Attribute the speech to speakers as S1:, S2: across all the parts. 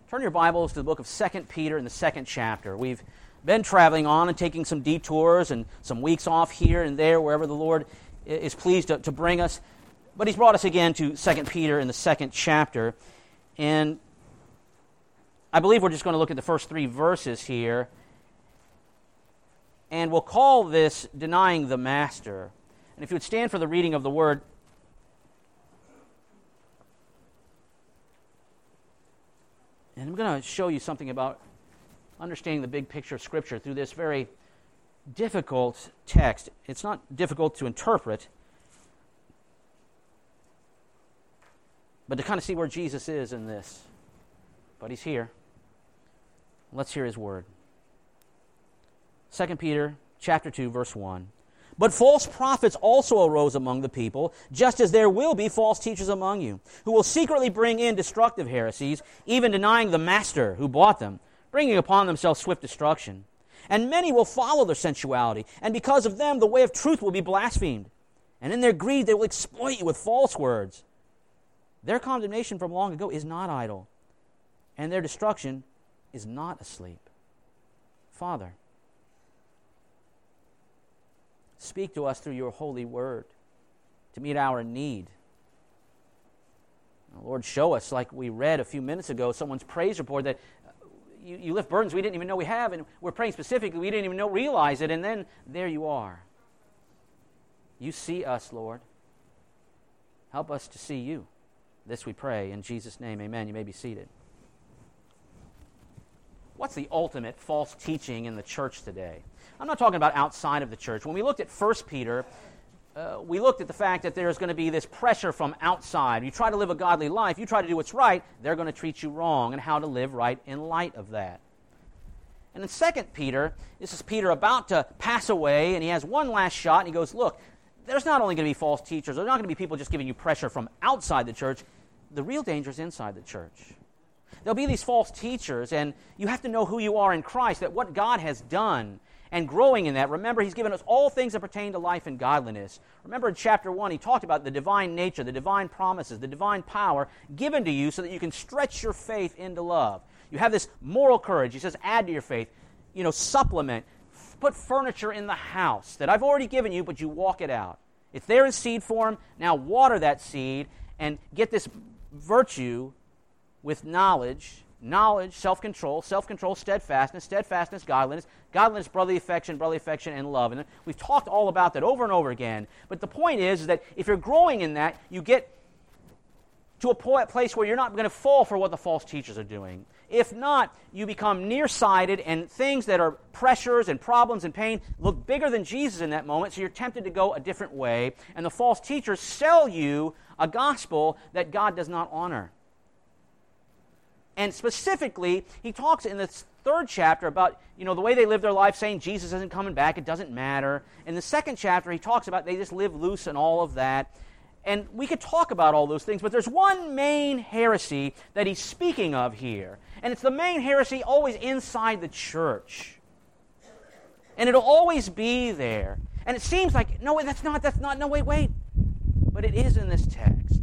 S1: Turn your Bibles to the book of 2 Peter in the 2nd chapter. We've been traveling on and taking some detours and some weeks off here and there, wherever the Lord is pleased to bring us. But He's brought us again to 2 Peter in the 2nd chapter. And I believe we're just going to look at the first 3 verses here. And we'll call this Denying the Master. And if you would stand for the reading of the Word. And I'm going to show you something about understanding the big picture of Scripture through this very difficult text. It's not difficult to interpret, but to kind of see where Jesus is in this. But He's here. Let's hear His word. 2 Peter chapter 2, verse 1. But false prophets also arose among the people, just as there will be false teachers among you, who will secretly bring in destructive heresies, even denying the Master who bought them, bringing upon themselves swift destruction. And many will follow their sensuality, and because of them the way of truth will be blasphemed. And in their greed they will exploit you with false words. Their condemnation from long ago is not idle, and their destruction is not asleep. Father, speak to us through your holy word to meet our need. Lord, show us, like we read a few minutes ago, someone's praise report that you lift burdens we didn't even know we have, and we're praying specifically, we didn't even realize it, and then there you are. You see us, Lord. Help us to see you. This we pray in Jesus' name, amen. You may be seated. What's the ultimate false teaching in the church today? I'm not talking about outside of the church. When we looked at 1 Peter, we looked at the fact that there's going to be this pressure from outside. You try to live a godly life, you try to do what's right, they're going to treat you wrong, and how to live right in light of that. And in 2 Peter, this is Peter about to pass away, and he has one last shot, and he goes, look, there's not only going to be false teachers, there's not going to be people just giving you pressure from outside the church. The real danger is inside the church. There'll be these false teachers, and you have to know who you are in Christ, that what God has done, and growing in that. Remember, He's given us all things that pertain to life and godliness. Remember in chapter 1, He talked about the divine nature, the divine promises, the divine power given to you so that you can stretch your faith into love. You have this moral courage. He says, add to your faith. Supplement. Put furniture in the house that I've already given you, but you walk it out. It's there in seed form. Now water that seed and get this virtue with knowledge, self-control, steadfastness, godliness, brotherly affection, and love. And we've talked all about that over and over again. But the point is that if you're growing in that, you get to a place where you're not going to fall for what the false teachers are doing. If not, you become nearsighted, and things that are pressures and problems and pain look bigger than Jesus in that moment, so you're tempted to go a different way. And the false teachers sell you a gospel that God does not honor. And specifically, he talks in the 3rd chapter about, the way they live their life, saying Jesus isn't coming back, it doesn't matter. In the 2nd chapter, he talks about they just live loose and all of that. And we could talk about all those things, but there's one main heresy that he's speaking of here. And it's the main heresy always inside the church. And it'll always be there. And it seems like, no, that's not, no, wait. But it is in this text.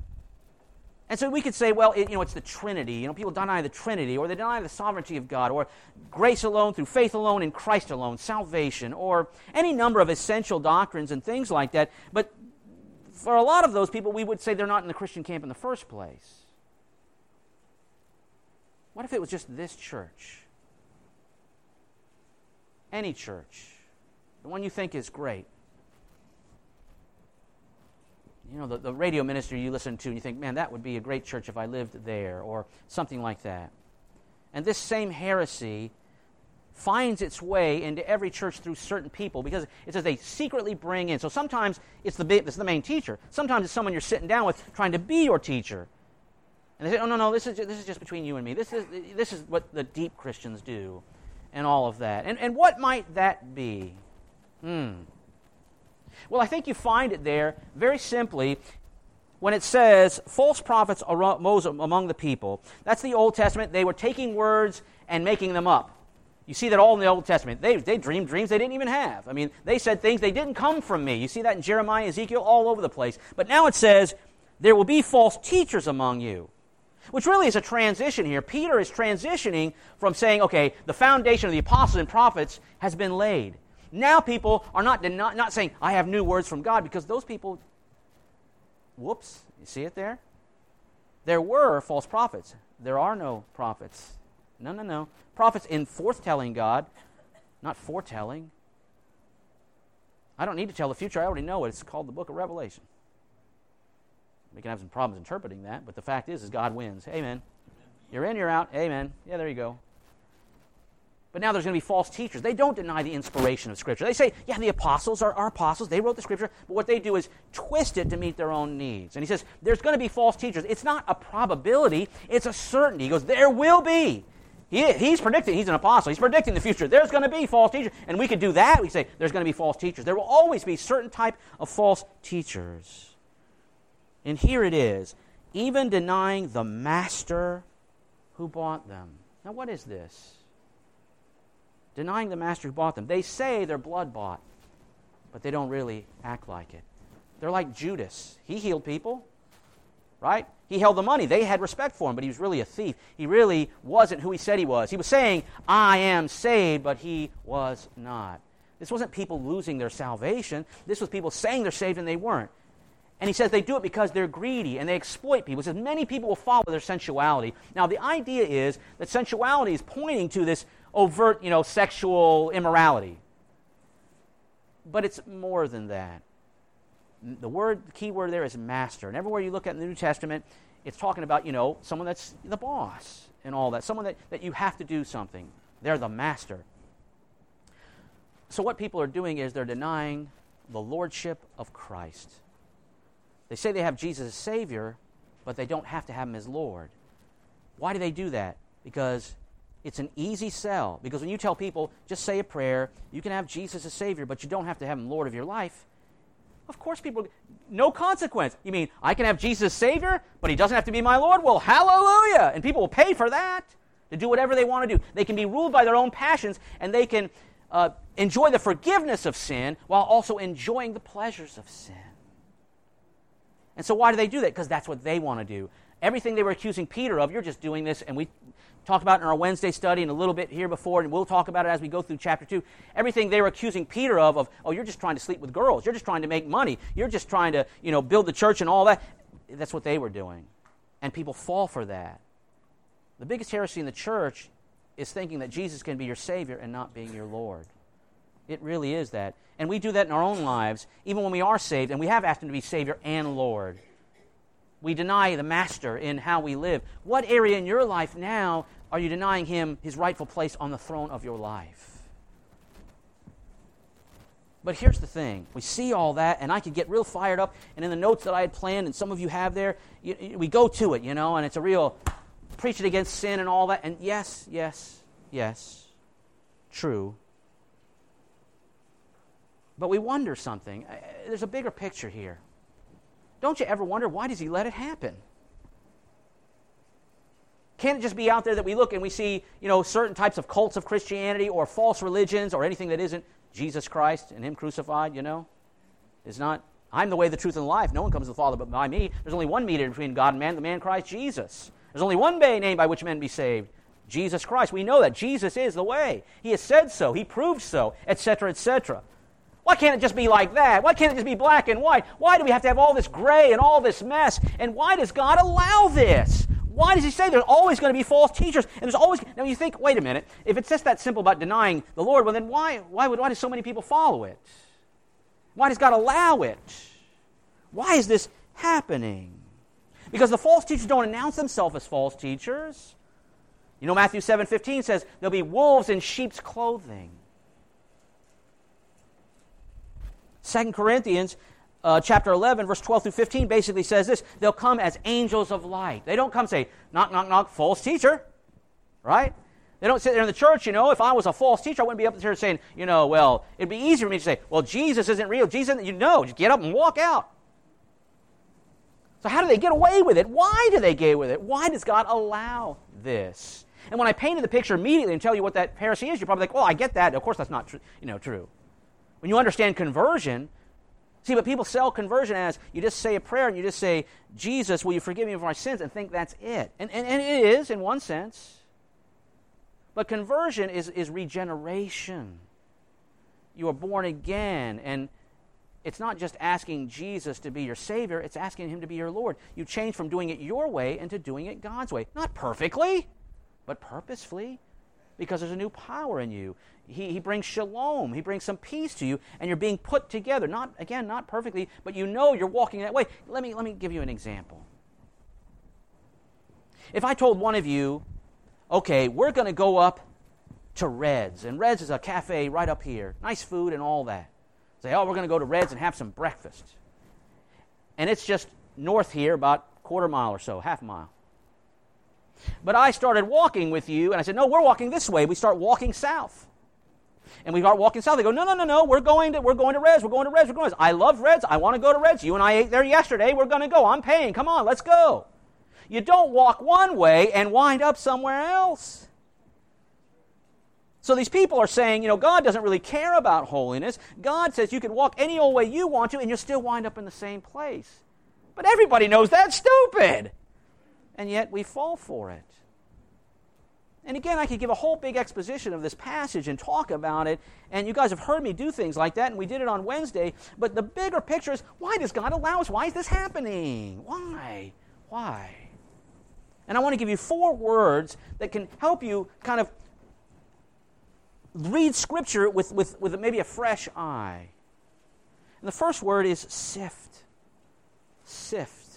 S1: And so we could say, well, it's the Trinity. People deny the Trinity, or they deny the sovereignty of God, or grace alone, through faith alone, in Christ alone, salvation, or any number of essential doctrines and things like that. But for a lot of those people, we would say they're not in the Christian camp in the first place. What if it was just this church? Any church. The one you think is great. The radio minister you listen to and you think, man, that would be a great church if I lived there, or something like that. And this same heresy finds its way into every church through certain people, because it says they secretly bring in. So sometimes it's the main teacher. Sometimes it's someone you're sitting down with trying to be your teacher. And they say, oh, no, this is just between you and me. This is what the deep Christians do, and all of that. And what might that be? Well, I think you find it there very simply when it says, false prophets arose among the people. That's the Old Testament. They were taking words and making them up. You see that all in the Old Testament. They dreamed dreams they didn't even have. I mean, they said things, they didn't come from me. You see that in Jeremiah, Ezekiel, all over the place. But now it says, there will be false teachers among you. which really is a transition here. Peter is transitioning from saying, okay, the foundation of the apostles and prophets has been laid. Now people are not saying, I have new words from God, because those people, whoops, you see it there? There were false prophets. There are no prophets. No. Prophets in forthtelling God, not foretelling. I don't need to tell the future. I already know it. It's called the book of Revelation. We can have some problems interpreting that, but the fact is God wins. Amen. You're in, you're out. Amen. Yeah, there you go. But now there's going to be false teachers. They don't deny the inspiration of Scripture. They say, yeah, the apostles are apostles. They wrote the Scripture. But what they do is twist it to meet their own needs. And he says, there's going to be false teachers. It's not a probability. It's a certainty. He goes, there will be. He's predicting. He's an apostle. He's predicting the future. There's going to be false teachers. And we could do that. We say, there's going to be false teachers. There will always be certain type of false teachers. And here it is, even denying the master who bought them. Now, what is this? Denying the master who bought them. They say they're blood-bought, but they don't really act like it. They're like Judas. He healed people, right? He held the money. They had respect for him, but he was really a thief. He really wasn't who he said he was. He was saying, I am saved, but he was not. This wasn't people losing their salvation. This was people saying they're saved and they weren't. And he says they do it because they're greedy and they exploit people. He says many people will follow their sensuality. Now, the idea is that sensuality is pointing to this overt, sexual immorality. But it's more than that. The key word there is master. And everywhere you look at in the New Testament, it's talking about, someone that's the boss and all that. Someone that you have to do something. They're the master. So what people are doing is they're denying the lordship of Christ. They say they have Jesus as Savior, but they don't have to have Him as Lord. Why do they do that? Because it's an easy sell. Because when you tell people, just say a prayer, you can have Jesus as Savior, but you don't have to have Him Lord of your life. Of course people, no consequence. You mean, I can have Jesus as Savior, but He doesn't have to be my Lord? Well, hallelujah! And people will pay for that, to do whatever they want to do. They can be ruled by their own passions, and they can enjoy the forgiveness of sin while also enjoying the pleasures of sin. And so why do they do that? Because that's what they want to do. Everything they were accusing Peter of, you're just doing this, and we talked about it in our Wednesday study and a little bit here before, and we'll talk about it as we go through chapter 2. Everything they were accusing Peter of, you're just trying to sleep with girls. You're just trying to make money. You're just trying to, build the church and all that. That's what they were doing. And people fall for that. The biggest heresy in the church is thinking that Jesus can be your Savior and not being your Lord. It really is that. And we do that in our own lives, even when we are saved, and we have asked Him to be Savior and Lord. We deny the Master in how we live. What area in your life now are you denying Him His rightful place on the throne of your life? But here's the thing. We see all that, and I could get real fired up, and in the notes that I had planned, and some of you have there, we go to it, and it's a real preaching against sin and all that. And yes, true. But we wonder something. There's a bigger picture here. Don't you ever wonder, why does He let it happen? Can't it just be out there that we look and we see, certain types of cults of Christianity or false religions or anything that isn't Jesus Christ and Him crucified, It's not, I'm the way, the truth, and the life. No one comes to the Father but by me. There's only one mediator between God and man, the man Christ Jesus. There's only one name by which men be saved, Jesus Christ. We know that. Jesus is the way. He has said so. He proved so, etc., etc. Why can't it just be like that? Why can't it just be black and white? Why do we have to have all this gray and all this mess? And why does God allow this? Why does He say there's always going to be false teachers? And there's always... Now you think, wait a minute, if it's just that simple about denying the Lord, well then why do so many people follow it? Why does God allow it? Why is this happening? Because the false teachers don't announce themselves as false teachers. Matthew 7:15 says there'll be wolves in sheep's clothing. 2 Corinthians chapter 11, verse 12 through 15 basically says this. They'll come as angels of light. They don't come say, knock, knock, knock, false teacher. Right? They don't sit there in the church, if I was a false teacher, I wouldn't be up there saying, well, it'd be easier for me to say, well, Jesus isn't real. Jesus, just get up and walk out. So how do they get away with it? Why do they get away with it? Why does God allow this? And when I painted the picture immediately and tell you what that heresy is, you're probably like, well, I get that. Of course that's not true. When you understand conversion, See, but people sell conversion as you just say a prayer and you just say, Jesus, will you forgive me of my sins, and think that's it. And it is in one sense. But conversion is regeneration. You are born again, and it's not just asking Jesus to be your Savior, it's asking Him to be your Lord. You change from doing it your way into doing it God's way. Not perfectly, but purposefully, because there's a new power in you. He brings shalom. He brings some peace to you, and you're being put together. Not perfectly, but you know you're walking that way. Let me give you an example. If I told one of you, okay, we're going to go up to Red's, and Red's is a cafe right up here. Nice food and all that. Say, we're going to go to Red's and have some breakfast. And it's just north here, about a quarter mile or so, half a mile. But I started walking with you, and I said, no, we're walking this way. We start walking south. And we start walking south. They go, no, we're going to Red's, we're going to Red's. I love Red's, I want to go to Red's. You and I ate there yesterday, we're going to go. I'm paying, come on, let's go. You don't walk one way and wind up somewhere else. So these people are saying, God doesn't really care about holiness. God says you can walk any old way you want to, and you'll still wind up in the same place. But everybody knows that's stupid. And yet we fall for it. And again, I could give a whole big exposition of this passage and talk about it, and you guys have heard me do things like that, and we did it on Wednesday, but the bigger picture is, why does God allow us? Why is this happening? Why? And I want to give you 4 words that can help you kind of read Scripture with maybe a fresh eye. And the first word is sift. Sift.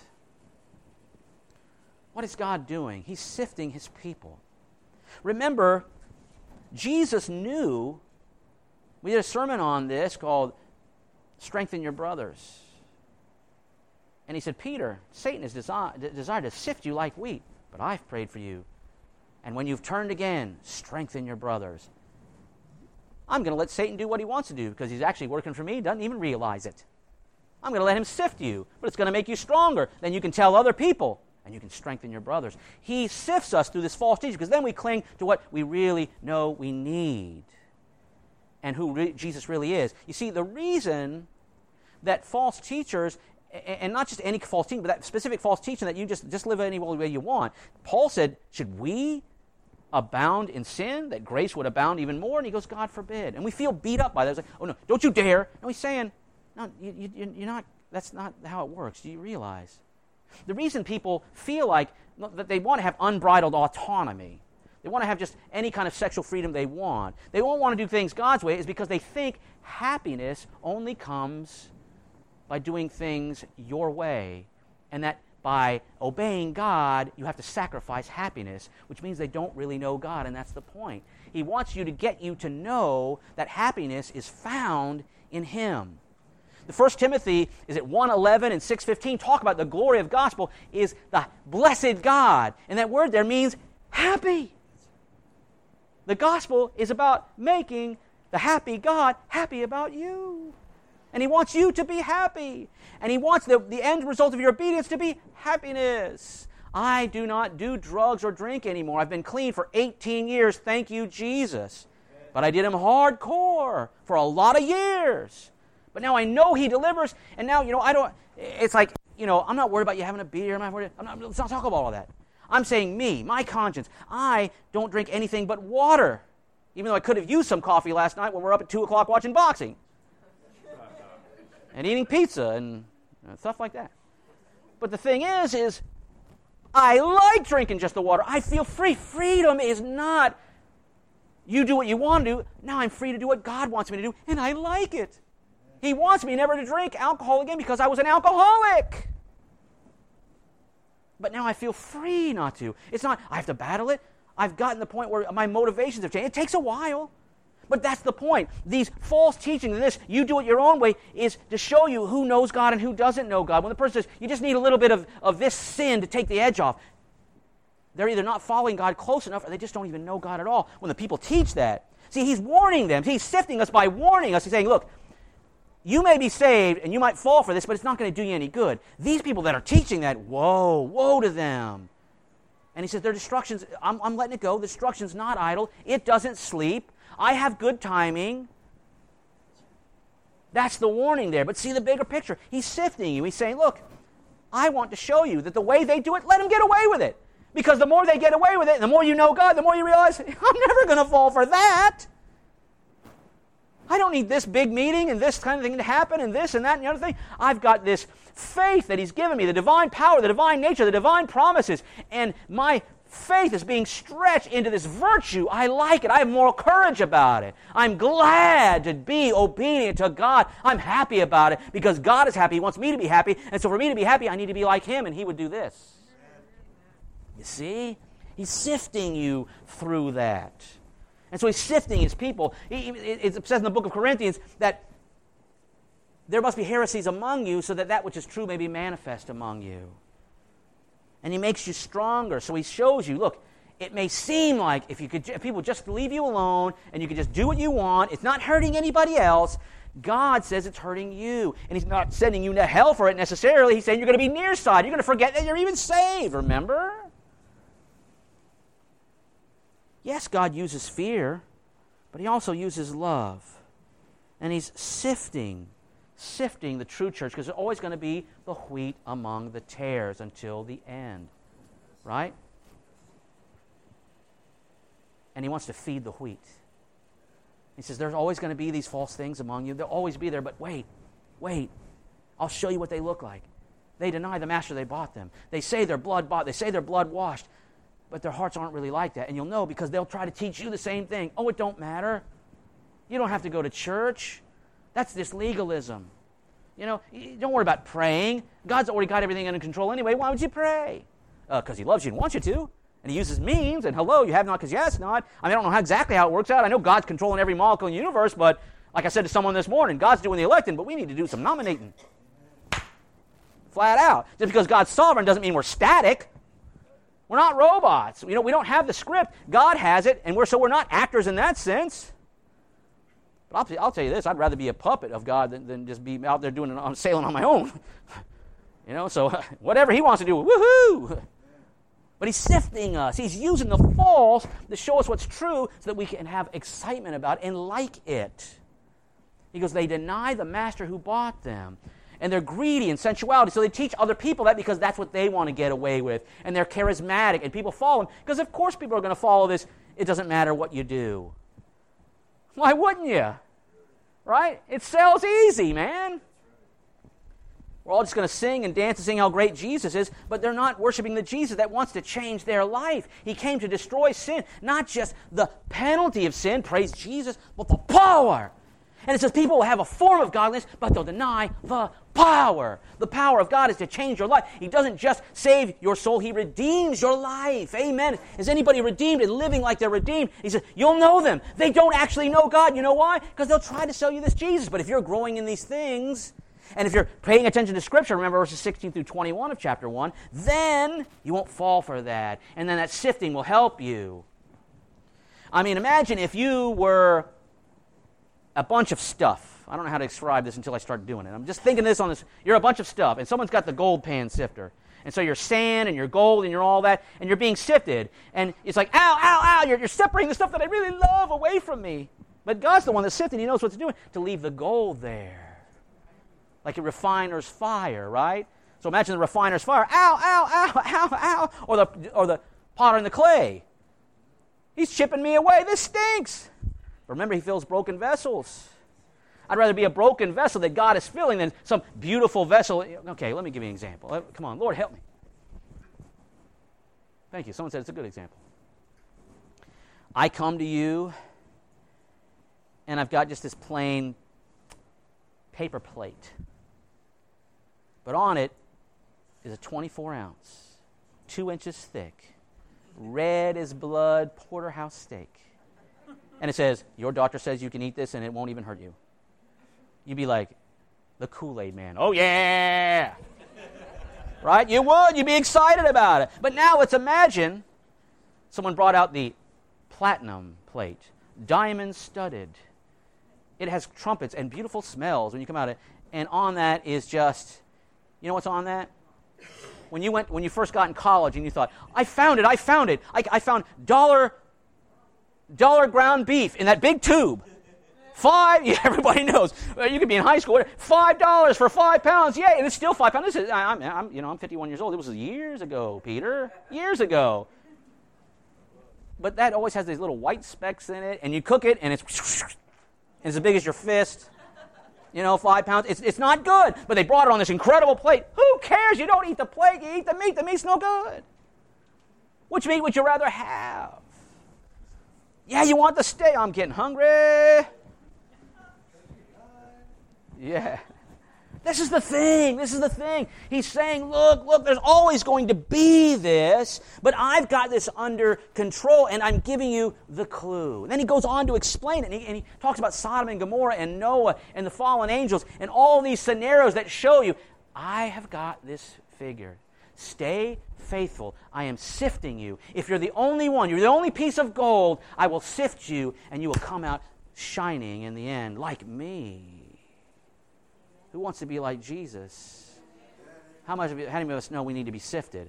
S1: What is God doing? He's sifting His people. Remember, Jesus knew, we did a sermon on this called Strengthen Your Brothers. And He said, Peter, Satan has desired to sift you like wheat, but I've prayed for you. And when you've turned again, strengthen your brothers. I'm going to let Satan do what he wants to do because he's actually working for me, doesn't even realize it. I'm going to let him sift you, but it's going to make you stronger. Then you can tell other people, and you can strengthen your brothers. He sifts us through this false teaching because then we cling to what we really know we need and who Jesus really is. You see, the reason that false teachers, and not just any false teaching, but that specific false teaching that you just live any way you want, Paul said, should we abound in sin, that grace would abound even more? And he goes, God forbid. And we feel beat up by that. It's like, oh no, don't you dare. No, he's saying, no, you're not, that's not how it works. Do you realize? The reason people feel like that they want to have unbridled autonomy, they want to have just any kind of sexual freedom they want, they won't want to do things God's way, is because they think happiness only comes by doing things your way, and that by obeying God, you have to sacrifice happiness, which means they don't really know God, and that's the point. He wants you to get you to know that happiness is found in Him. The 1 Timothy is at 1:11 and 6:15 talk about the glory of gospel is the blessed God. And that word there means happy. The gospel is about making the happy God happy about you. And He wants you to be happy. And He wants the end result of your obedience to be happiness. I do not do drugs or drink anymore. I've been clean for 18 years. Thank you, Jesus. But I did them hardcore for a lot of years. But now I know He delivers, and now, I don't, it's like, I'm not worried about you having a beer, let's not talk about all that. I'm saying me, my conscience, I don't drink anything but water, even though I could have used some coffee last night when we're up at 2 o'clock watching boxing, and eating pizza, and stuff like that. But the thing is I like drinking just the water. I feel free. Freedom is not, you do what you want to do, now I'm free to do what God wants me to do, and I like it. He wants me never to drink alcohol again because I was an alcoholic. But now I feel free not to. It's not, I have to battle it. I've gotten to the point where my motivations have changed. It takes a while. But that's the point. These false teachings, this, you do it your own way, is to show you who knows God and who doesn't know God. When the person says, you just need a little bit of this sin to take the edge off, they're either not following God close enough or they just don't even know God at all. When the people teach that, see, He's warning them. He's sifting us by warning us. He's saying, look, you may be saved and you might fall for this, but it's not going to do you any good. These people that are teaching that, woe to them. And He says, their destructions, I'm letting it go. The destruction's not idle. It doesn't sleep. I have good timing. That's the warning there. But see the bigger picture. He's sifting you. He's saying, look, I want to show you that the way they do it, let them get away with it. Because the more they get away with it, and the more you know God, the more you realize, I'm never going to fall for that. I don't need this big meeting and this kind of thing to happen and this and that and the other thing. I've got this faith that He's given me, the divine power, the divine nature, the divine promises, and my faith is being stretched into this virtue. I like it. I have moral courage about it. I'm glad to be obedient to God. I'm happy about it because God is happy. He wants me to be happy. And so for me to be happy, I need to be like Him, and He would do this. You see? He's sifting you through that. And so He's sifting His people. It says in the book of Corinthians that there must be heresies among you so that that which is true may be manifest among you. And He makes you stronger. So He shows you, look, it may seem like if people just leave you alone and you can just do what you want, it's not hurting anybody else. God says it's hurting you. And He's not sending you to hell for it necessarily. He's saying you're going to be nearsighted. You're going to forget that you're even saved, remember? Yes, God uses fear, but He also uses love. And He's sifting the true church, because there's always going to be the wheat among the tares until the end. Right? And He wants to feed the wheat. He says, there's always going to be these false things among you. They'll always be there, but wait. I'll show you what they look like. They deny the master they bought them. They say they're blood bought. They say they're blood washed. But their hearts aren't really like that. And you'll know because they'll try to teach you the same thing. Oh, it don't matter. You don't have to go to church. That's this legalism. You know, don't worry about praying. God's already got everything under control anyway. Why would you pray? Because He loves you and wants you to. And He uses means. And hello, you have not because you ask not. I don't know exactly how it works out. I know God's controlling every molecule in the universe. But like I said to someone this morning, God's doing the electing, but we need to do some nominating. Flat out. Just because God's sovereign doesn't mean we're static. We're not robots. You know, we don't have the script. God has it, and we're not actors in that sense. But I'll tell you this, I'd rather be a puppet of God than just be out there sailing on my own. You know, so whatever He wants to do, woohoo! But He's sifting us. He's using the false to show us what's true so that we can have excitement about it and like it. He goes, they deny the master who bought them. And they're greedy in sensuality, so they teach other people that because that's what they want to get away with. And they're charismatic, and people follow them. Because of course people are going to follow this. It doesn't matter what you do. Why wouldn't you? Right? It sells easy, man. We're all just going to sing and dance and sing how great Jesus is, but they're not worshiping the Jesus that wants to change their life. He came to destroy sin, not just the penalty of sin, praise Jesus, but the power. And it says people will have a form of godliness, but they'll deny the power. The power of God is to change your life. He doesn't just save your soul, He redeems your life. Amen. Is anybody redeemed and living like they're redeemed? He says, you'll know them. They don't actually know God. You know why? Because they'll try to sell you this Jesus. But if you're growing in these things, and if you're paying attention to Scripture, remember verses 16 through 21 of chapter 1, then you won't fall for that. And then that sifting will help you. I mean, imagine if you were a bunch of stuff. I don't know how to describe this until I start doing it. I'm just thinking this on this. You're a bunch of stuff, and someone's got the gold pan sifter. And so you're sand, and you're gold, and you're all that, and you're being sifted. And it's like, ow, ow, ow, you're separating the stuff that I really love away from me. But God's the one that's sifting. He knows what to do to leave the gold there. Like a refiner's fire, right? So imagine the refiner's fire. Ow, ow, ow, ow, ow. Or the potter in the clay. He's chipping me away. This stinks. Remember, He fills broken vessels. I'd rather be a broken vessel that God is filling than some beautiful vessel. Okay, let me give you an example. Come on, Lord, help me. Thank you. Someone said it's a good example. I come to you, and I've got just this plain paper plate. But on it is a 24-ounce, 2 inches thick, red as blood porterhouse steak. And it says, your doctor says you can eat this and it won't even hurt you. You'd be like, the Kool-Aid man. Oh, yeah! Right? You would. You'd be excited about it. But now let's imagine someone brought out the platinum plate, diamond studded. It has trumpets and beautiful smells when you come out of it. And on that is just, you know what's on that? When you first got in college and you thought, I found it. I found dollar ground beef in that big tube. Yeah, everybody knows. You could be in high school. $5 for 5 pounds. Yay, and it's still 5 pounds. I'm 51 years old. It was years ago, Peter. Years ago. But that always has these little white specks in it, and you cook it, and it's as big as your fist. 5 pounds. It's not good. But they brought it on this incredible plate. Who cares? You don't eat the plate. You eat the meat. The meat's no good. Which meat would you rather have? Yeah, you want the steak. I'm getting hungry. Yeah. This is the thing. He's saying, look, there's always going to be this, but I've got this under control, and I'm giving you the clue. And then he goes on to explain it, and he talks about Sodom and Gomorrah and Noah and the fallen angels and all these scenarios that show you, I have got this figured. Stay faithful. I am sifting you. If you're the only one, you're the only piece of gold, I will sift you, and you will come out shining in the end, like me. Who wants to be like Jesus? How many of us know we need to be sifted?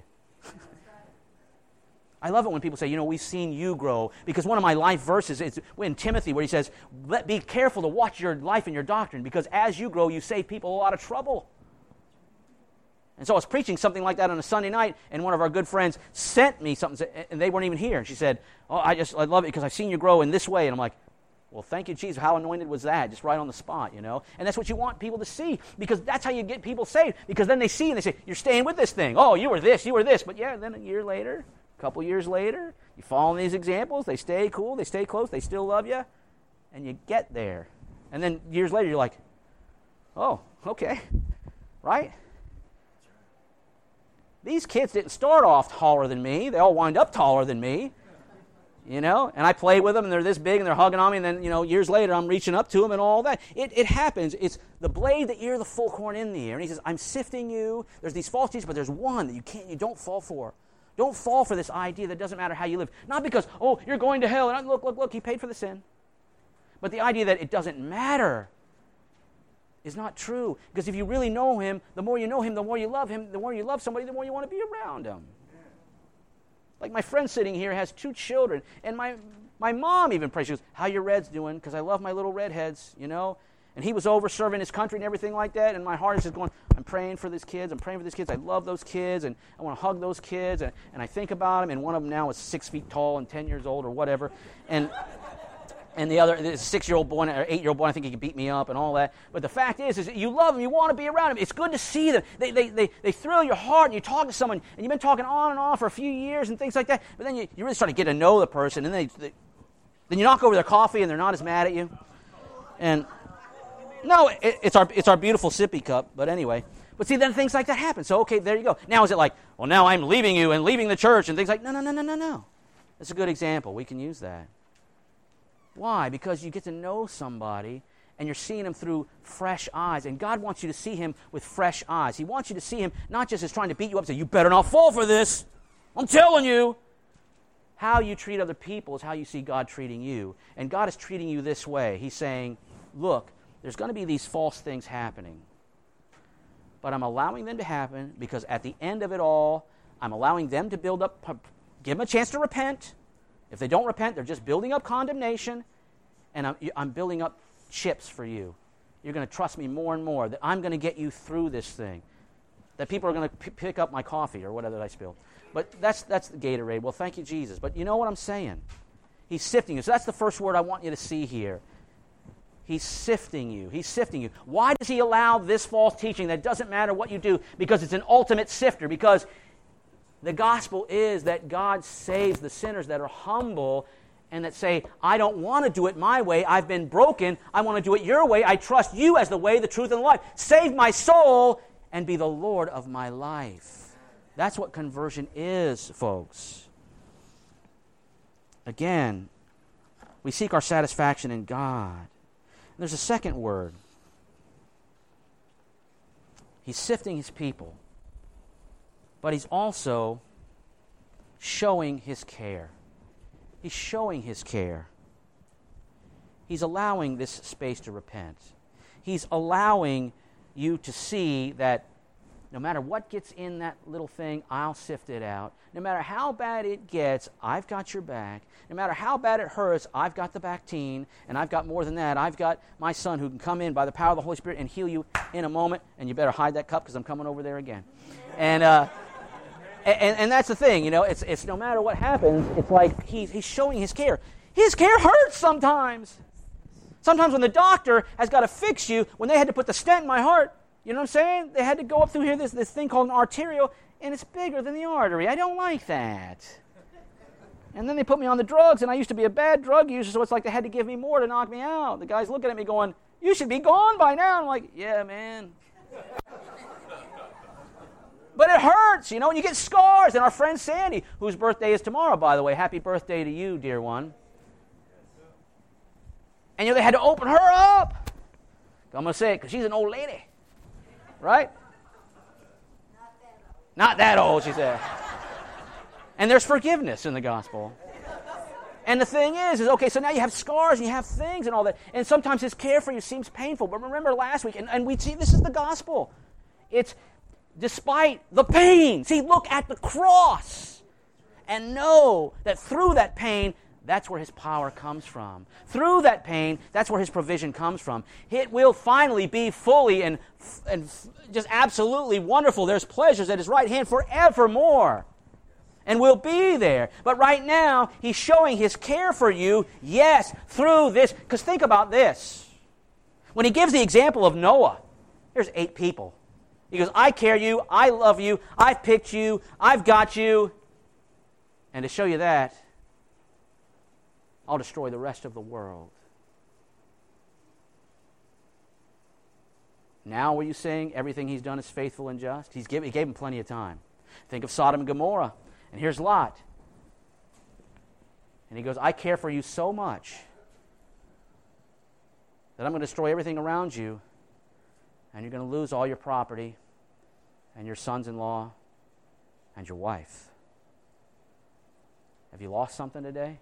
S1: I love it when people say, we've seen you grow. Because one of my life verses is in Timothy where he says, be careful to watch your life and your doctrine, because as you grow, you save people a lot of trouble. And so I was preaching something like that on a Sunday night, and one of our good friends sent me something, and they weren't even here. And she said, I love it because I've seen you grow in this way. And I'm like, well, thank you, Jesus. How anointed was that? Just right on the spot, And that's what you want people to see, because that's how you get people saved. Because then they see and they say, you're staying with this thing. Oh, you were this. But yeah, then a year later, a couple years later, you follow these examples. They stay cool. They stay close. They still love you. And you get there. And then years later, you're like, oh, okay. Right? These kids didn't start off taller than me. They all wind up taller than me. And I play with them, and they're this big, and they're hugging on me, and then, years later, I'm reaching up to them and all that. It happens. It's the blade, the ear, the full corn in the ear. And he says, I'm sifting you. There's these false teachers, but there's one that you don't fall for. Don't fall for this idea that it doesn't matter how you live. Not because, you're going to hell, and look, he paid for the sin. But the idea that it doesn't matter is not true. Because if you really know him, the more you know him, the more you love him. The more you love somebody, the more you want to be around him. Like my friend sitting here has 2 children, and my mom even prays. She goes, how your Reds doing? Because I love my little redheads, And he was over serving his country and everything like that, and my heart is just going, I'm praying for these kids. I love those kids, and I want to hug those kids, and I think about them, and one of them now is 6 feet tall and 10 years old or whatever, and the other is a 6-year-old boy or 8-year-old boy. I think he can beat me up and all that. But the fact is that you love them. You want to be around them. It's good to see them. They thrill your heart. And you talk to someone, and you've been talking on and on for a few years and things like that. But then you really start to get to know the person, and then you knock over their coffee, and they're not as mad at you. And no, it's our beautiful sippy cup. But anyway. But see, then things like that happen. So okay, there you go. Now is it like, well, now I'm leaving you and leaving the church and things like, no. That's a good example. We can use that. Why? Because you get to know somebody and you're seeing him through fresh eyes. And God wants you to see him with fresh eyes. He wants you to see him not just as trying to beat you up and say, you better not fall for this. I'm telling you. How you treat other people is how you see God treating you. And God is treating you this way. He's saying, look, there's going to be these false things happening. But I'm allowing them to happen because at the end of it all, I'm allowing them to build up, give them a chance to repent. If they don't repent, they're just building up condemnation, and I'm building up chips for you. You're going to trust me more and more, that I'm going to get you through this thing, that people are going to pick up my coffee or whatever that I spilled. But that's the Gatorade. Well, thank you, Jesus. But you know what I'm saying? He's sifting you. So that's the first word I want you to see here. He's sifting you. He's sifting you. Why does he allow this false teaching that doesn't matter what you do? Because it's an ultimate sifter. Because the gospel is that God saves the sinners that are humble and that say, I don't want to do it my way. I've been broken. I want to do it your way. I trust you as the way, the truth, and the life. Save my soul and be the Lord of my life. That's what conversion is, folks. Again, we seek our satisfaction in God. And there's a second word. He's sifting his people. But he's also showing his care. He's showing his care. He's allowing this space to repent. He's allowing you to see that no matter what gets in that little thing, I'll sift it out. No matter how bad it gets, I've got your back. No matter how bad it hurts, I've got the Bactine, and I've got more than that. I've got my Son who can come in by the power of the Holy Spirit and heal you in a moment, and you better hide that cup because I'm coming over there again. And that's the thing, it's no matter what happens, it's like he's showing his care. His care hurts sometimes. Sometimes when the doctor has got to fix you, when they had to put the stent in my heart, you know what I'm saying? They had to go up through here, this thing called an arterial, and it's bigger than the artery. I don't like that. And then they put me on the drugs, and I used to be a bad drug user, so it's like they had to give me more to knock me out. The guy's looking at me going, you should be gone by now. I'm like, yeah, man. But it hurts, and you get scars. And our friend Sandy, whose birthday is tomorrow, by the way, happy birthday to you, dear one. And they had to open her up. I'm going to say it because she's an old lady. Right? Not that old, she said. And there's forgiveness in the gospel. And the thing is okay, so now you have scars and you have things and all that. And sometimes his care for you seems painful. But remember last week, and we see this is the gospel. It's despite the pain. See, look at the cross. And know that through that pain, that's where his power comes from. Through that pain, that's where his provision comes from. It will finally be fully and just absolutely wonderful. There's pleasures at his right hand forevermore. And we'll be there. But right now, he's showing his care for you, yes, through this. Because think about this. When he gives the example of Noah, there's 8 people. He goes, I care you, I love you, I've picked you, I've got you. And to show you that, I'll destroy the rest of the world. Now are you saying everything he's done is faithful and just? He gave him plenty of time. Think of Sodom and Gomorrah. And here's Lot. And he goes, I care for you so much that I'm going to destroy everything around you, and you're going to lose all your property and your sons-in-law and your wife. Have you lost something today?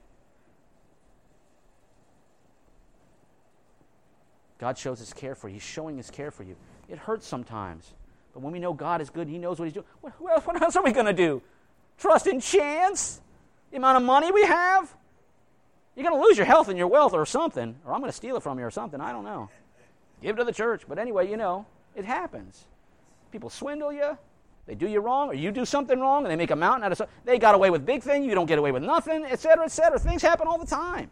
S1: God shows his care for you. He's showing his care for you. It hurts sometimes. But when we know God is good, he knows what he's doing. What else are we going to do? Trust in chance? The amount of money we have? You're going to lose your health and your wealth or something. Or I'm going to steal it from you or something. I don't know. Give it to the church. But anyway, it happens. People swindle you. They do you wrong, or you do something wrong, and they make a mountain out of something. They got away with big things. You don't get away with nothing, etc., etc. Things happen all the time.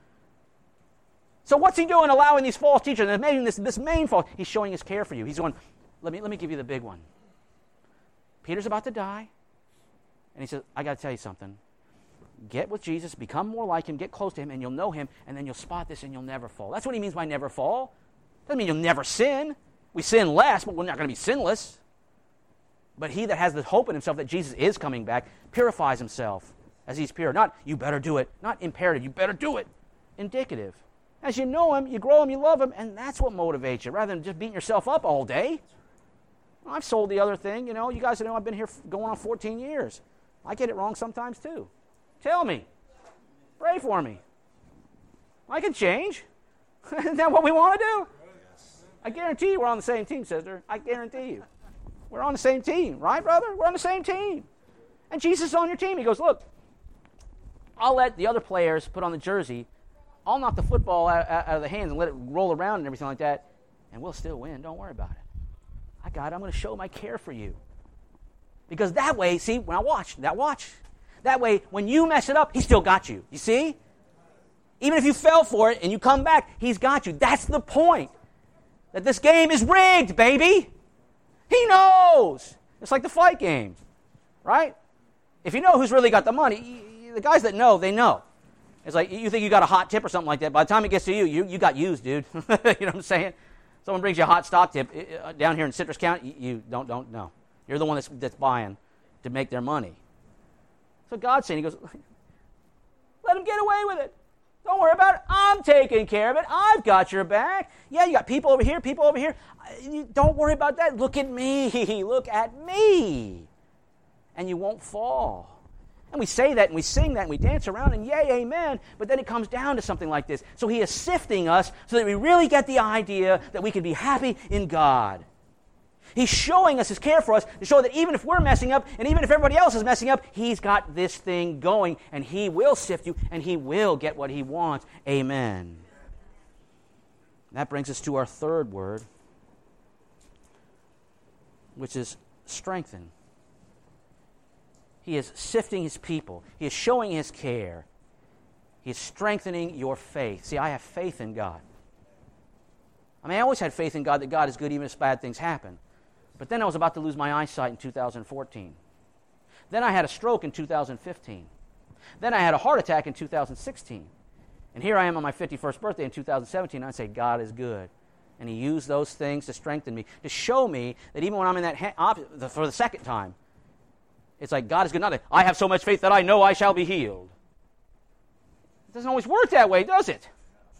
S1: So what's he doing allowing these false teachers and making this main false? He's showing his care for you. He's going, let me give you the big one. Peter's about to die. And he says, I got to tell you something. Get with Jesus, become more like him, get close to him, and you'll know him, and then you'll spot this and you'll never fall. That's what he means by never fall. Doesn't mean you'll never sin. We sin less, but we're not going to be sinless. But he that has the hope in himself that Jesus is coming back purifies himself as he's pure. Not, you better do it. Not imperative, you better do it. Indicative. As you know him, you grow him, you love him, and that's what motivates you, rather than just beating yourself up all day. Well, I've sold the other thing. You guys know I've been here going on 14 years. I get it wrong sometimes too. Tell me. Pray for me. I can change. Isn't that what we want to do? I guarantee you we're on the same team, sister. I guarantee you. We're on the same team. Right, brother? We're on the same team. And Jesus is on your team. He goes, look, I'll let the other players put on the jersey. I'll knock the football out of the hands and let it roll around and everything like that, and we'll still win. Don't worry about it. I got it. I'm going to show my care for you. Because that way, see, when I watch, that way, when you mess it up, he still got you. You see? Even if you fell for it and you come back, he's got you. That's the point. That this game is rigged, baby. He knows. It's like the fight game, right? If you know who's really got the money, the guys that know, they know. It's like you think you got a hot tip or something like that. By the time it gets to you, you got used, dude. You know what I'm saying? Someone brings you a hot stock tip down here in Citrus County, you don't know. You're the one that's buying to make their money. So God's saying, he goes, let him get away with it. Don't worry about it. I'm taking care of it. I've got your back. Yeah, you got people over here, people over here. Don't worry about that. Look at me. Look at me. And you won't fall. And we say that and we sing that and we dance around and yay, amen. But then it comes down to something like this. So he is sifting us so that we really get the idea that we can be happy in God. He's showing us His care for us to show that even if we're messing up and even if everybody else is messing up, He's got this thing going and He will sift you and He will get what He wants. Amen. That brings us to our third word, which is strengthen. He is sifting His people. He is showing His care. He is strengthening your faith. See, I have faith in God. I always had faith in God that God is good even if bad things happen. But then I was about to lose my eyesight in 2014. Then I had a stroke in 2015. Then I had a heart attack in 2016. And here I am on my 51st birthday in 2017, and I say, God is good. And He used those things to strengthen me, to show me that even when I'm in that for the second time, it's like God is good. Not that I have so much faith that I know I shall be healed. It doesn't always work that way, does it?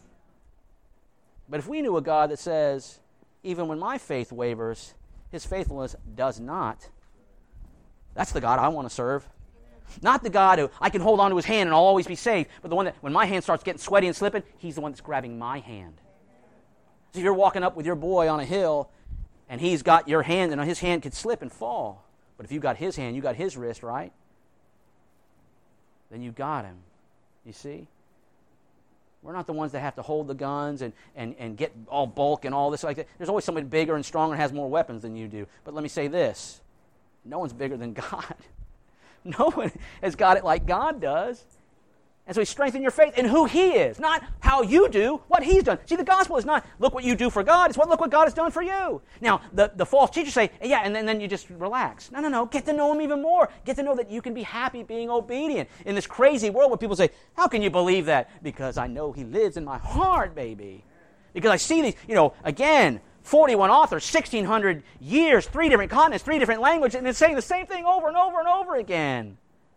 S1: But if we knew a God that says, even when my faith wavers, His faithfulness does not, that's the God I want to serve. Not the God who I can hold on to His hand and I'll always be safe, but the one that when my hand starts getting sweaty and slipping, He's the one that's grabbing my hand. So if you're walking up with your boy on a hill and he's got your hand and his hand could slip and fall, but if you got his hand, you got his wrist, right? Then you got him. You see? We're not the ones that have to hold the guns and get all bulk and all this like that. There's always somebody bigger and stronger and has more weapons than you do. But let me say this. No one's bigger than God. No one has got it like God does. And so He strengthens your faith in who He is, not how you do, what He's done. See, the gospel is not look what you do for God, it's look what God has done for you. Now, the false teachers say, yeah, and then you just relax. No. Get to know Him even more. Get to know that you can be happy being obedient in this crazy world where people say, how can you believe that? Because I know He lives in my heart, baby. Because I see these, again, 41 authors, 1,600 years, 3 different continents, 3 different languages, and it's saying the same thing over and over and over again.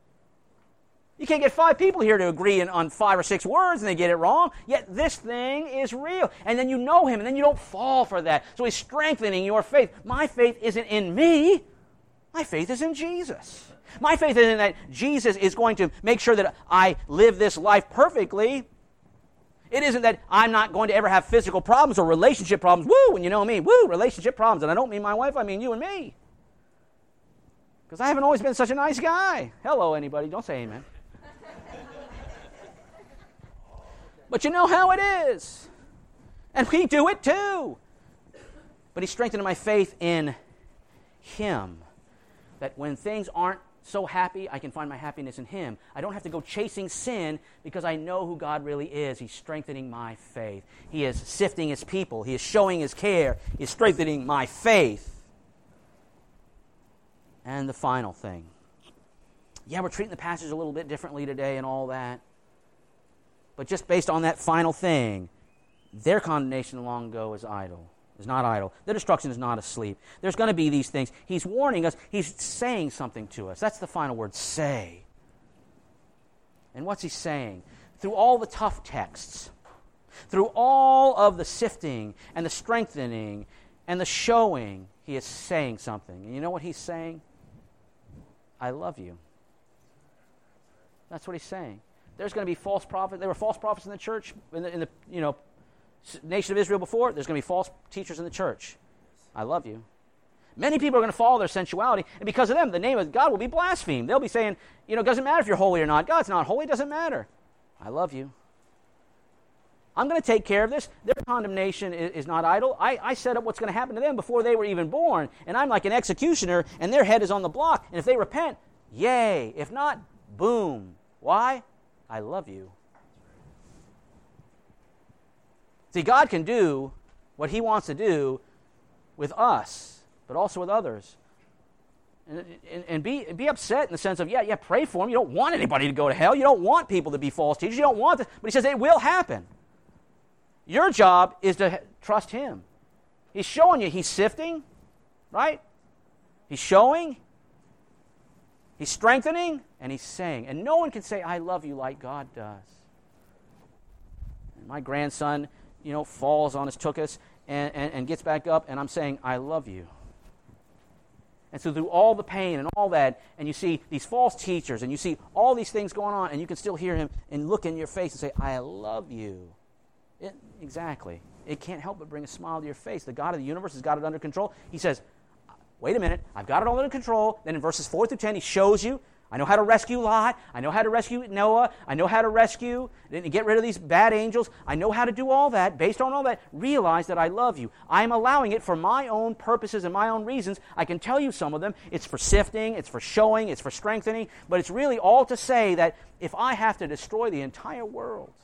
S1: You can't get 5 people here to agree on 5 or 6 words and they get it wrong. Yet this thing is real. And then you know Him and then you don't fall for that. So He's strengthening your faith. My faith isn't in me. My faith is in Jesus. My faith isn't that Jesus is going to make sure that I live this life perfectly. It isn't that I'm not going to ever have physical problems or relationship problems. Woo, and you know me. Woo, relationship problems. And I don't mean my wife, I mean you and me. Because I haven't always been such a nice guy. Hello, anybody. Don't say amen. But you know how it is. And we do it too. But He's strengthening my faith in Him. That when things aren't so happy, I can find my happiness in Him. I don't have to go chasing sin because I know who God really is. He's strengthening my faith. He is sifting His people. He is showing His care. He is strengthening my faith. And the final thing. Yeah, we're treating the passage a little bit differently today and all that. But just based on that final thing, their condemnation long ago is idle. Is not idle. Their destruction is not asleep. There's going to be these things. He's warning us. He's saying something to us. That's the final word, say. And what's He saying? Through all the tough texts, through all of the sifting and the strengthening and the showing, He is saying something. And you know what He's saying? I love you. That's what He's saying. There's going to be false prophets. There were false prophets in the church, in the nation of Israel before. There's going to be false teachers in the church. I love you. Many people are going to follow their sensuality, and because of them, the name of God will be blasphemed. They'll be saying, it doesn't matter if you're holy or not. God's not holy. It doesn't matter. I love you. I'm going to take care of this. Their condemnation is not idle. I set up what's going to happen to them before they were even born, and I'm like an executioner, and their head is on the block, and if they repent, yay. If not, boom. Why? I love you. See, God can do what He wants to do with us, but also with others. And be upset in the sense of, yeah, pray for them. You don't want anybody to go to hell. You don't want people to be false teachers. You don't want this. But He says it will happen. Your job is to trust Him. He's showing you. He's sifting, right? He's showing. He's strengthening, and He's saying. And no one can say, I love you like God does. And my grandson, falls on his tuchus and gets back up, and I'm saying, I love you. And so through all the pain and all that, and you see these false teachers, and you see all these things going on, and you can still hear Him and look in your face and say, I love you. Exactly. It can't help but bring a smile to your face. The God of the universe has got it under control. He says, wait a minute, I've got it all under control. Then in verses 4 through 10, he shows you, I know how to rescue Lot. I know how to rescue Noah. I know how to rescue and get rid of these bad angels. I know how to do all that. Based on all that, realize that I love you. I'm allowing it for my own purposes and my own reasons. I can tell you some of them. It's for sifting. It's for showing. It's for strengthening. But it's really all to say that if I have to destroy the entire world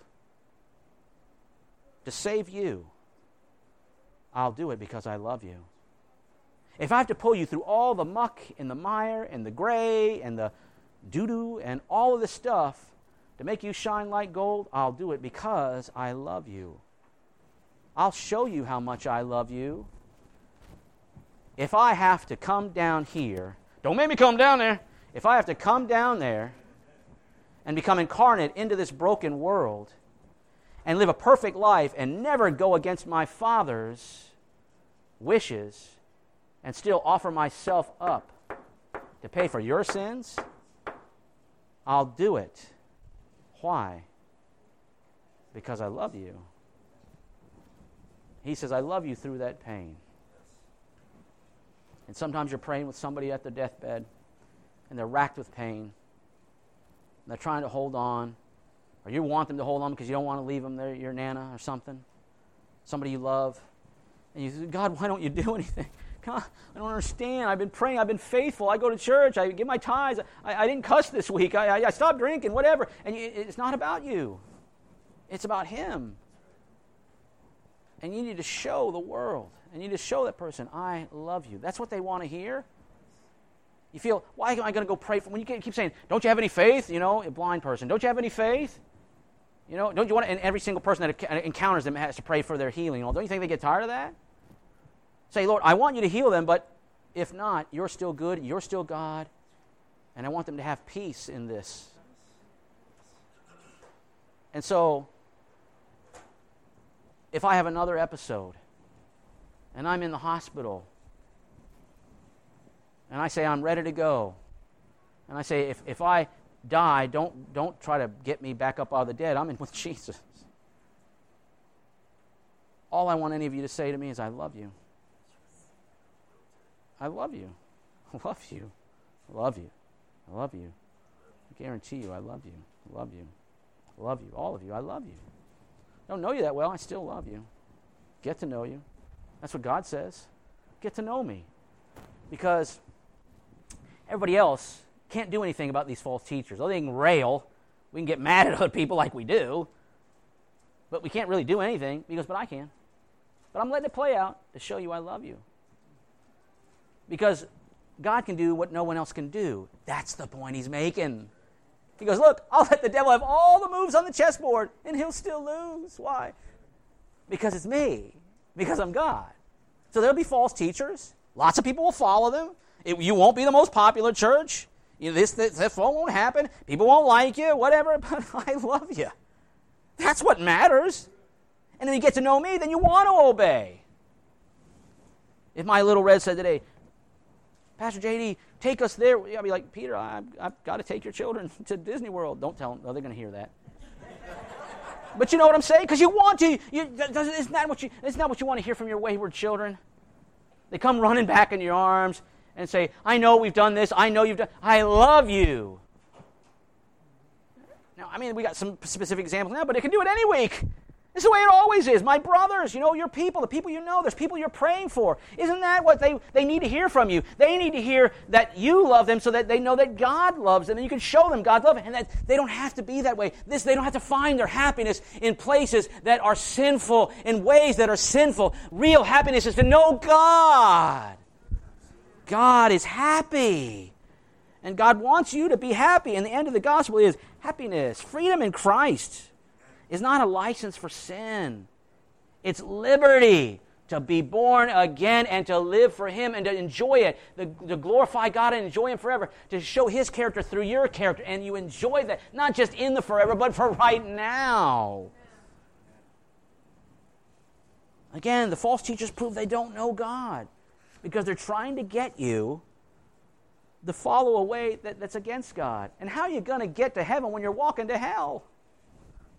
S1: to save you, I'll do it because I love you. If I have to pull you through all the muck and the mire and the gray and the doo-doo and all of this stuff to make you shine like gold, I'll do it because I love you. I'll show you how much I love you. If I have to come down here, don't make me come down there. If I have to come down there and become incarnate into this broken world and live a perfect life and never go against my Father's wishes and still offer myself up to pay for your sins, I'll do it. Why? Because I love you. He says, I love you through that pain. And sometimes you're praying with somebody at their deathbed, and they're racked with pain, and they're trying to hold on, or you want them to hold on because you don't want to leave them there, your Nana or something, somebody you love. And you say, God, why don't you do anything? God, I don't understand. I've been praying. I've been faithful. I go to church. I give my tithes. I didn't cuss this week. I stopped drinking, whatever. And it's not about you. It's about Him. And you need to show the world. And you need to show that person, I love you. That's what they want to hear. You feel, why am I going to go pray for? When you keep saying, don't you have any faith? You know, a blind person. Don't you have any faith? You know, don't you want to, and every single person that encounters them has to pray for their healing. Don't you think they get tired of that? Say, Lord, I want you to heal them, but if not, you're still good, you're still God, and I want them to have peace in this. And so, if I have another episode, and I'm in the hospital, and I say I'm ready to go, and I say, if I die, don't try to get me back up out of the dead, I'm in with Jesus. All I want any of you to say to me is, I love you. I love you. I love you. I love you. I love you. I guarantee you I love you. I love you. I love you. All of you, I love you. I don't know you that well, I still love you. Get to know you. That's what God says. Get to know me. Because everybody else can't do anything about these false teachers. They can rail. We can get mad at other people like we do. But we can't really do anything. He goes, but I can. But I'm letting it play out to show you I love you. Because God can do what no one else can do. That's the point he's making. He goes, look, I'll let the devil have all the moves on the chessboard, and he'll still lose. Why? Because it's me. Because I'm God. So there'll be false teachers. Lots of people will follow them. You won't be the most popular church. This won't happen. People won't like you, whatever, but I love you. That's what matters. And then you get to know me, then you want to obey. If my little Red said today, Pastor J.D., take us there. I'll be like, Peter, I've got to take your children to Disney World. Don't tell them. Oh, they're going to hear that. But you know what I'm saying? Because you want to. Isn't that what you want to hear from your wayward children? They come running back in your arms and say, I know we've done this. I know you've done. I love you. Now, I mean, we got some specific examples now, but it can do it any week. This is the way it always is. My brothers, your people, the people you know, there's people you're praying for. Isn't that what they need to hear from you? They need to hear that you love them so that they know that God loves them, and you can show them God's love, and that they don't have to be that way. They don't have to find their happiness in places that are sinful, in ways that are sinful. Real happiness is to know God. God is happy. And God wants you to be happy. And the end of the gospel is happiness, freedom in Christ. Is not a license for sin. It's liberty to be born again and to live for Him and to enjoy it, to glorify God and enjoy Him forever, to show His character through your character, and you enjoy that, not just in the forever, but for right now. Again, the false teachers prove they don't know God because they're trying to get you to follow a way that's against God. And how are you going to get to heaven when you're walking to hell?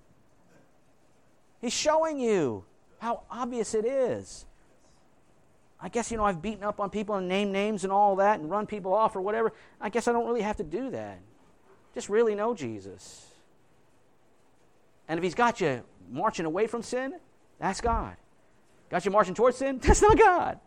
S1: He's showing you how obvious it is. I guess, I've beaten up on people and named names and all that and run people off or whatever. I guess I don't really have to do that. Just really know Jesus. And if he's got you marching away from sin, that's God. Got you marching towards sin? That's not God.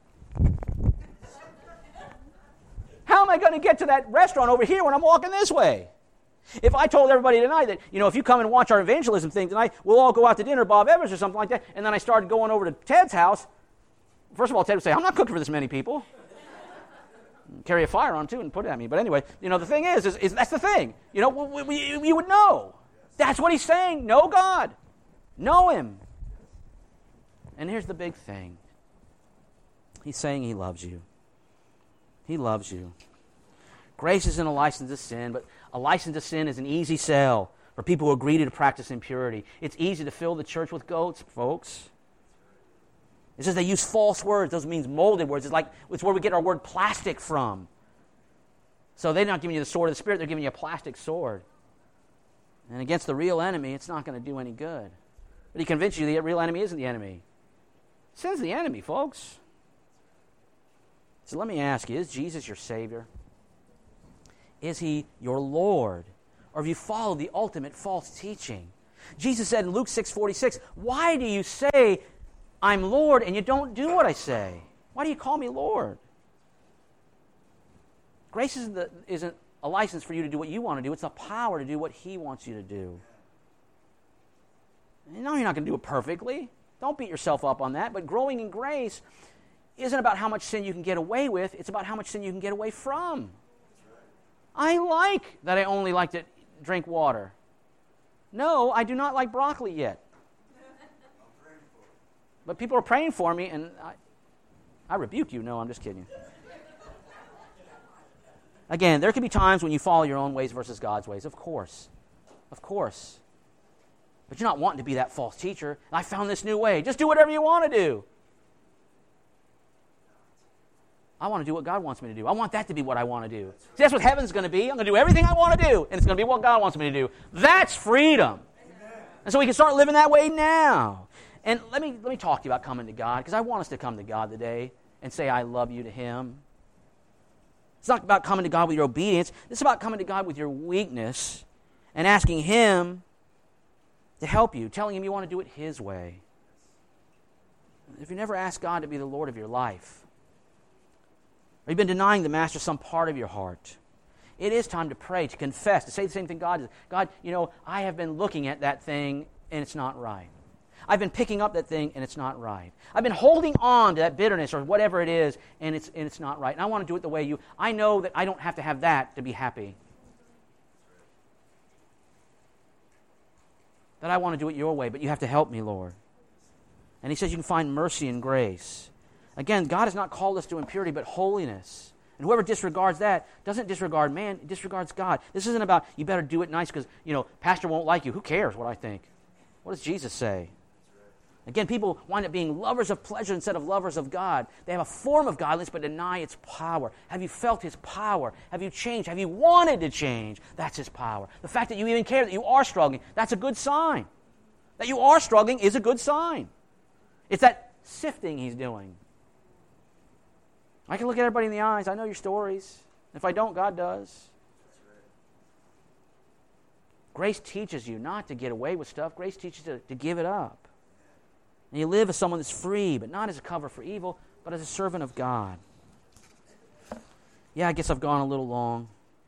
S1: How am I going to get to that restaurant over here when I'm walking this way? If I told everybody tonight that, if you come and watch our evangelism thing tonight, we'll all go out to dinner, Bob Evans or something like that, and then I started going over to Ted's house, first of all, Ted would say, I'm not cooking for this many people. Carry a fire on too and put it at me. But anyway, the thing is that's the thing. You would know. That's what he's saying. Know God. Know him. And here's the big thing. He's saying he loves you. He loves you. Grace isn't a license to sin, but a license to sin is an easy sell for people who agree to practice impurity. It's easy to fill the church with goats, folks. It says they use false words. Those means molded words. It's where we get our word plastic from. So they're not giving you the sword of the Spirit. They're giving you a plastic sword. And against the real enemy, it's not going to do any good. But he convinced you the real enemy isn't the enemy. Sin's the enemy, folks. So let me ask you, is Jesus your Savior? Is he your Lord? Or have you followed the ultimate false teaching? Jesus said in Luke 6:46, why do you say, I'm Lord, and you don't do what I say? Why do you call me Lord? Grace isn't a license for you to do what you want to do. It's a power to do what he wants you to do. And no, you're not going to do it perfectly. Don't beat yourself up on that. But growing in grace isn't about how much sin you can get away with. It's about how much sin you can get away from. I like that I only like to drink water. No, I do not like broccoli yet. But people are praying for me, and I rebuke you. No, I'm just kidding. Again, there can be times when you follow your own ways versus God's ways. Of course. Of course. But you're not wanting to be that false teacher. I found this new way. Just do whatever you want to do. I want to do what God wants me to do. I want that to be what I want to do. See, that's what heaven's going to be. I'm going to do everything I want to do, and it's going to be what God wants me to do. That's freedom. And so we can start living that way now. And let me talk to you about coming to God, because I want us to come to God today and say, I love you to him. It's not about coming to God with your obedience. It's about coming to God with your weakness and asking him to help you, telling him you want to do it his way. If you never asked God to be the Lord of your life, or you've been denying the Master some part of your heart, it is time to pray, to confess, to say the same thing God does. God, I have been looking at that thing and it's not right. I've been picking up that thing and it's not right. I've been holding on to that bitterness or whatever it is and it's not right. And I want to do it the way I know that I don't have to have that to be happy. That I want to do it your way, but you have to help me, Lord. And he says you can find mercy and grace. Again, God has not called us to impurity, but holiness. And whoever disregards that doesn't disregard man, it disregards God. This isn't about you better do it nice because, pastor won't like you. Who cares what I think? What does Jesus say? Again, people wind up being lovers of pleasure instead of lovers of God. They have a form of godliness but deny its power. Have you felt his power? Have you changed? Have you wanted to change? That's his power. The fact that you even care that you are struggling, that's a good sign. That you are struggling is a good sign. It's that sifting he's doing. I can look at everybody in the eyes. I know your stories. If I don't, God does. Grace teaches you not to get away with stuff. Grace teaches you to give it up. And you live as someone that's free, but not as a cover for evil, but as a servant of God. Yeah, I guess I've gone a little long.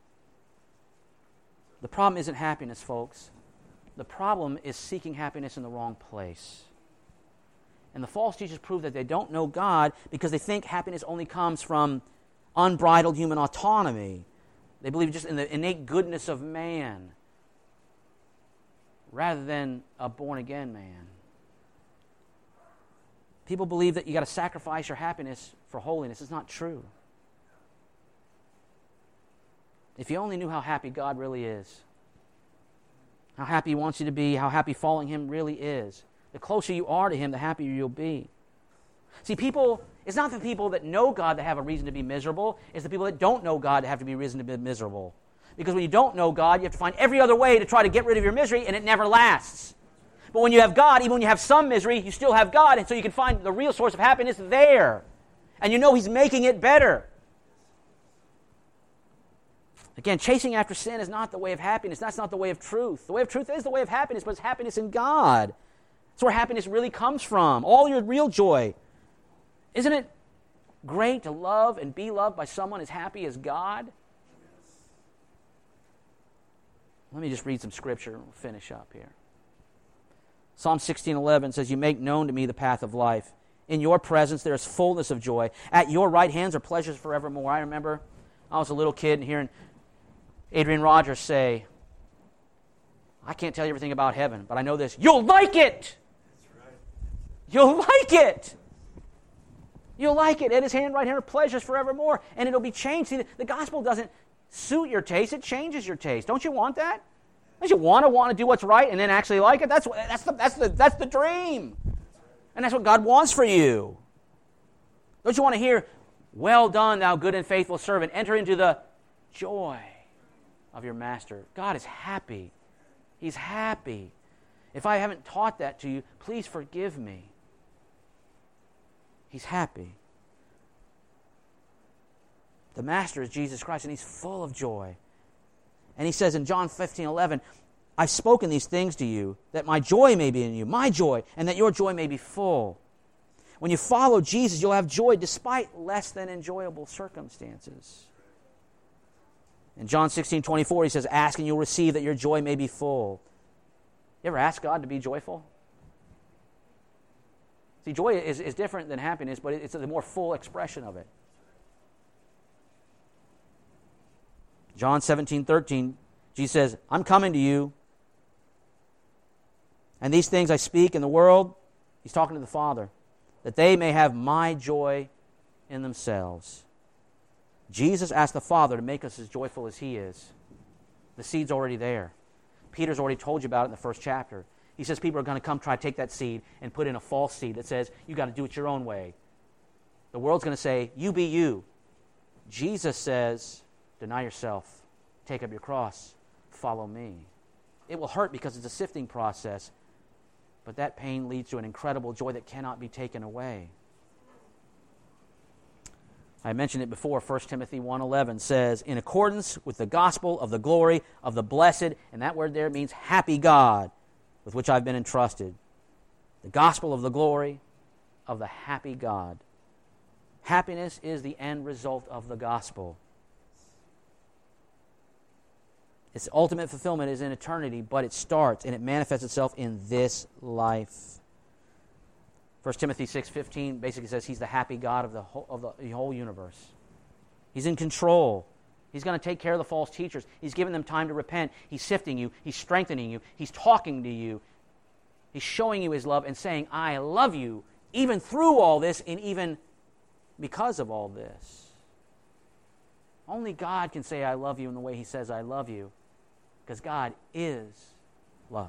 S1: The problem isn't happiness, folks. The problem is seeking happiness in the wrong place. And the false teachers prove that they don't know God because they think happiness only comes from unbridled human autonomy. They believe just in the innate goodness of man rather than a born-again man. People believe that you got to sacrifice your happiness for holiness. It's not true. If you only knew how happy God really is, how happy he wants you to be, how happy following him really is, the closer you are to him, the happier you'll be. See, it's not the people that know God that have a reason to be miserable. It's the people that don't know God that have to be reason to be miserable. Because when you don't know God, you have to find every other way to try to get rid of your misery, and it never lasts. But when you have God, even when you have some misery, you still have God, and so you can find the real source of happiness there. And you know He's making it better. Again, chasing after sin is not the way of happiness. That's not the way of truth. The way of truth is the way of happiness, but it's happiness in God. That's where happiness really comes from. All your real joy. Isn't it great to love and be loved by someone as happy as God? Let me just read some scripture and we'll finish up here. Psalm 16:11 says, "You make known to me the path of life. In your presence there is fullness of joy. At your right hands are pleasures forevermore." I remember I was a little kid and hearing Adrian Rogers say, "I can't tell you everything about heaven, but I know this. You'll like it!" That's right. You'll like it! You'll like it. At His right hand are pleasures forevermore. And it'll be changed. See, the gospel doesn't suit your taste. It changes your taste. Don't you want that? Don't you want to do what's right and then actually like it? That's the dream. And that's what God wants for you. Don't you want to hear, "Well done, thou good and faithful servant. Enter into the joy of your master." God is happy. He's happy. If I haven't taught that to you, please forgive me. He's happy. The master is Jesus Christ, and He's full of joy. And He says in John 15:11, "I've spoken these things to you, that my joy may be in you," my joy, "and that your joy may be full." When you follow Jesus, you'll have joy despite less than enjoyable circumstances. In John 16:24, He says, "Ask and you'll receive, that your joy may be full." You ever ask God to be joyful? See, joy is different than happiness, but it's a more full expression of it. John 17:13, Jesus says, "I'm coming to you, and these things I speak in the world," He's talking to the Father, "that they may have my joy in themselves." Jesus asked the Father to make us as joyful as He is. The seed's already there. Peter's already told you about it in the first chapter. He says people are going to come try to take that seed and put in a false seed that says, you got to do it your own way. The world's going to say, "You be you." Jesus says, "Deny yourself, take up your cross, follow me." It will hurt because it's a sifting process, but that pain leads to an incredible joy that cannot be taken away. I mentioned it before. 1 Timothy 1:11 says, "In accordance with the gospel of the glory of the blessed," and that word there means happy God, "with which I've been entrusted." The gospel of the glory of the happy God. Happiness is the end result of the gospel. Its ultimate fulfillment is in eternity, but it starts and it manifests itself in this life. 1 Timothy 6:15 basically says He's the happy God of the whole universe. He's in control. He's going to take care of the false teachers. He's giving them time to repent. He's sifting you. He's strengthening you. He's talking to you. He's showing you His love and saying, "I love you," even through all this and even because of all this. Only God can say, "I love you," in the way He says, "I love you," because God is love.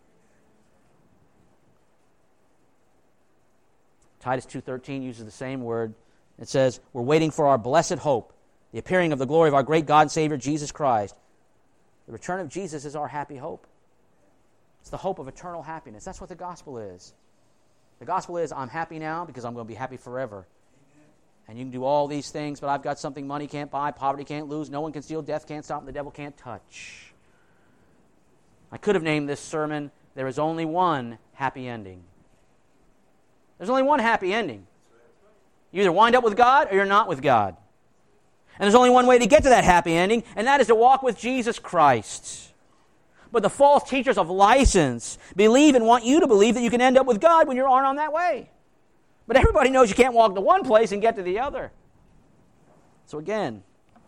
S1: Titus 2:13 uses the same word. It says, "We're waiting for our blessed hope, the appearing of the glory of our great God and Savior, Jesus Christ." The return of Jesus is our happy hope. It's the hope of eternal happiness. That's what the gospel is. The gospel is, I'm happy now because I'm going to be happy forever. And you can do all these things, but I've got something money can't buy, poverty can't lose, no one can steal, death can't stop, and the devil can't touch. I could have named this sermon, "There is only one happy ending." There's only one happy ending. You either wind up with God or you're not with God. And there's only one way to get to that happy ending, and that is to walk with Jesus Christ. But the false teachers of license believe and want you to believe that you can end up with God when you aren't on that way. But everybody knows you can't walk to one place and get to the other. So again,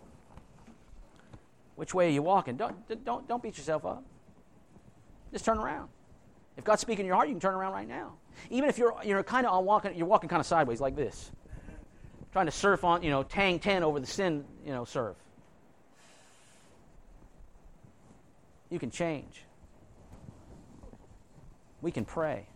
S1: which way are you walking? Don't beat yourself up. Just turn around. If God's speaking in your heart, you can turn around right now. Even if you're kind of walking kind of sideways like this, trying to surf on, tang 10 over the sin, surf. You can change. We can pray.